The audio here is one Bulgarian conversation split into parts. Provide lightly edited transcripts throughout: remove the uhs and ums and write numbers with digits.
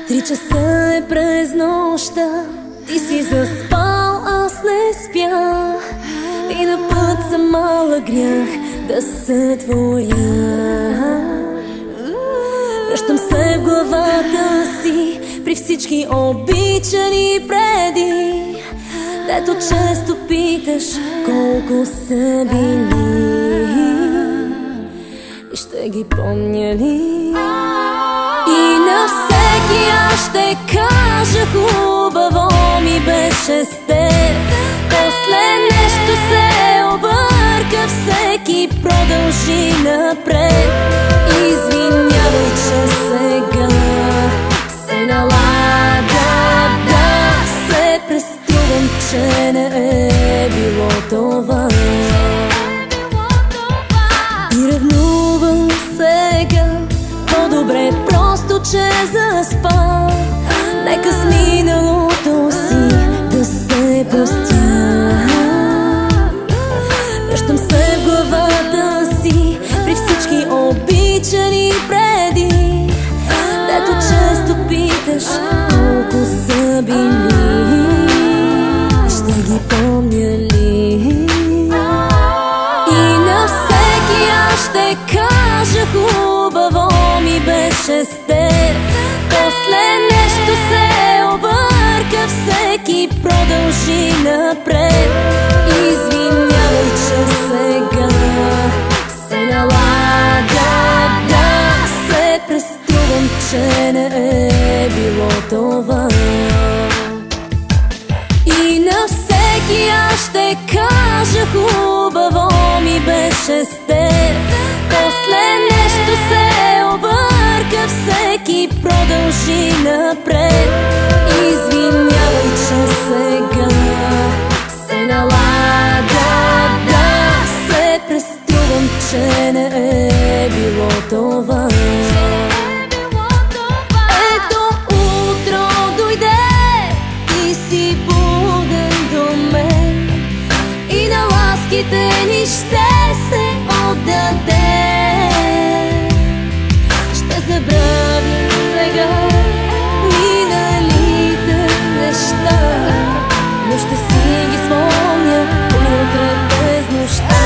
3 часа е през нощта, ти си заспал, аз не спя. И на път съм малък грях да се твоя. Връщам се в главата си при всички обичани преди, дето често питаш колко са били и ще ги помня ли. И на всеки аз ще кажа: хубаво ми беше с теб. После нещо се обърка, всеки продължи напред. Извинявай, че сега се налага да се преструвам, че не е било това. И ревнувам сега, по-добре просто, че заспа. Нека с миналото си да се простя. Връщам се в главата си при всички обичани преди, дето често питаш колко са били, ще ги помня ли. И на всеки аз ще кажа: хубаво ми беше с теб. После нещо се обърка, всеки продължи напред. Извинявай, че сега се налага да се преструвам, че не е било това. И на всеки аз ще кажа: хубаво ми беше с теб. После нещо се обърка, всеки продължи напред. Извинявай, че сега се налага да се преструвам, че не е било това. Ето утро дойде, ти си буден до мен и на ласките ни ще се отдаде. Ще забравим сега миналите неща, но ще си ги спомня утре през нощта.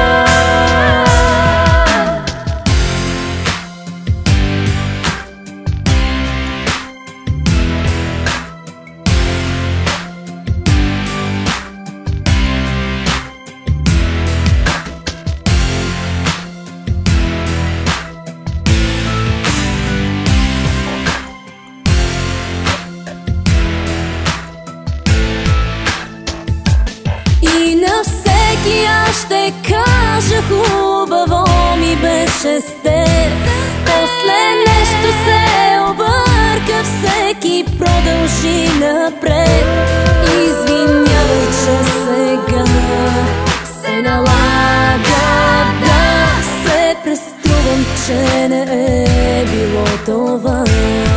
И на всеки аз ще кажа: хубаво ми беше с теб. После нещо се обърка, всеки продължи напред. Извинявай, че сега се налага да се преструвам, че не е било това.